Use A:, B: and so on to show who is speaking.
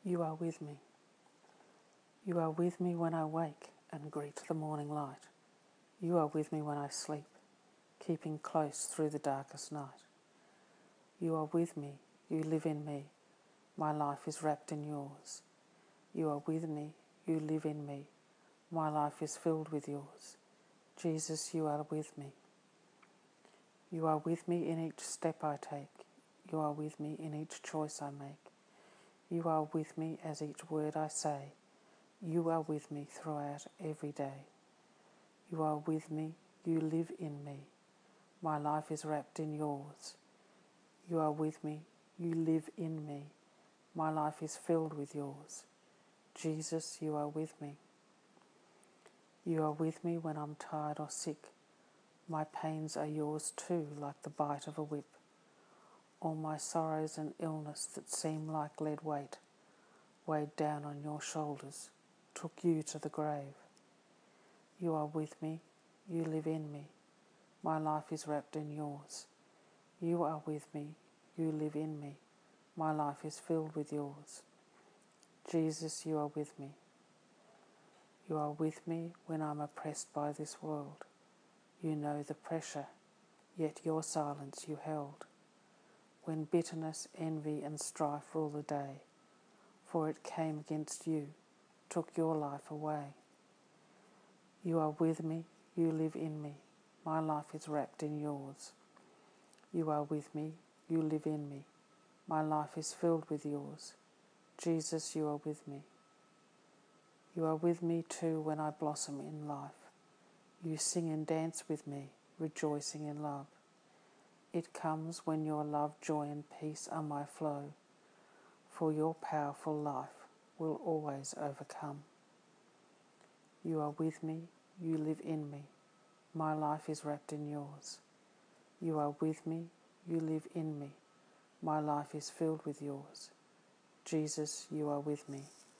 A: You are with me. You are with me when I wake and greet the morning light. You are with me when I sleep, keeping close through the darkest night. You are with me, you live in me, my life is wrapped in yours. You are with me, you live in me, my life is filled with yours. Jesus, you are with me. You are with me in each step I take. You are with me in each choice I make. You are with me as each word I say. You are with me throughout every day. You are with me, you live in me. My life is wrapped in yours. You are with me, you live in me. My life is filled with yours. Jesus, you are with me. You are with me when I'm tired or sick. My pains are yours too, like the bite of a whip. All my sorrows and illness that seem like lead weight, weighed down on your shoulders, took you to the grave. You are with me, you live in me. My life is wrapped in yours. You are with me, you live in me. My life is filled with yours. Jesus, you are with me. You are with me when I'm oppressed by this world. You know the pressure, yet your silence you held. When bitterness, envy and strife rule the day, for it came against you, took your life away. You are with me, you live in me. My life is wrapped in yours. You are with me, you live in me. My life is filled with yours. Jesus, you are with me. You are with me too when I blossom in life. You sing and dance with me, rejoicing in love. It comes when your love, joy and peace are my flow, for your powerful life will always overcome. You are with me, you live in me. My life is wrapped in yours. You are with me, you live in me. My life is filled with yours. Jesus, you are with me.